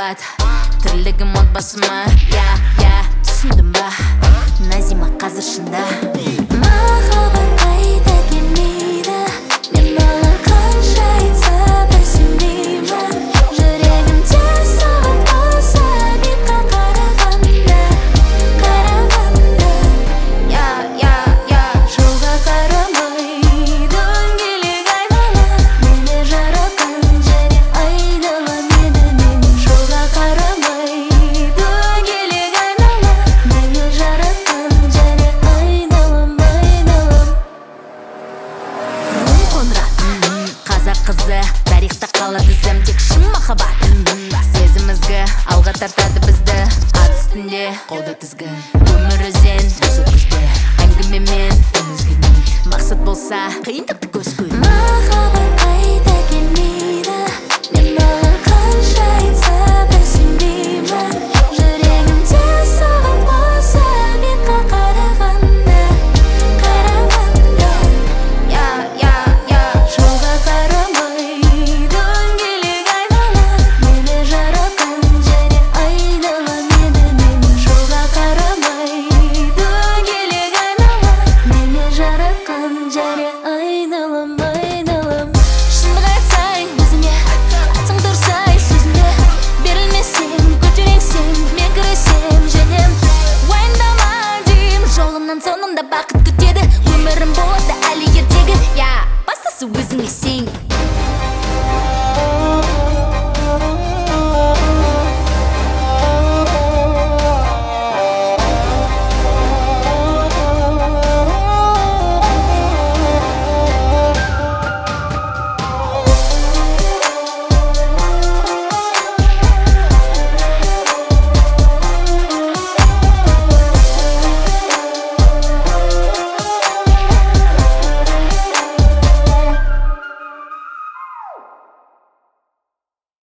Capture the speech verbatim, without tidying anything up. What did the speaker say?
махаббат тірлігім отбасыма. Я, я, түсіндім ба, Назима қазір шында. Махаббат қайта келмейді, мен маған қанша айтса да сенбеймін. Жүрегім тез соғады болса бетқа қарағанда, қарағанда. Я, я, я, Жолға қарамай дөңгелек айнала, мені жаратқан және айнала менімен. Жолға қарамай дөңгелек айнала, мені жаратқан және айналам, айналам. руым қоңырат қазақ қызы, тарихта қалады ізім, тек шын махаббат. Сезім ізгі, алға тартады бізді, ат үстінде қолда тізгін. Өмір өзен, өз өткізді, әңгімемен үн үзгенмен. Мақсат болса қиындықты көз көру.